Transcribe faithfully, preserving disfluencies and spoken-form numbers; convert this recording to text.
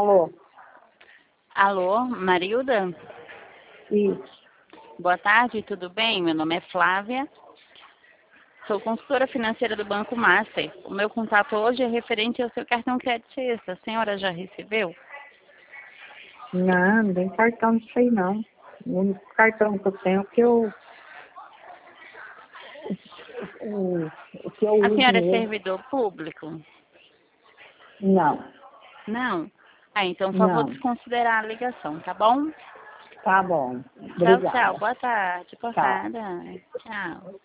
Alô? Alô, Marilda? Isso. Boa tarde, tudo bem? Meu nome é Flávia. Sou consultora financeira do Banco Master. O meu contato hoje é referente ao seu cartão crédito sexta. A senhora já recebeu? Não, não tem cartão disso aí não. O único cartão que eu tenho é o que eu, o, o que eu A uso senhora é mesmo. servidor público? Não, Não? Ah, então só vou não. desconsiderar a ligação, tá bom? Tá bom. Tchau, tchau. Obrigada. Boa tarde. Por Tchau. nada. Tchau.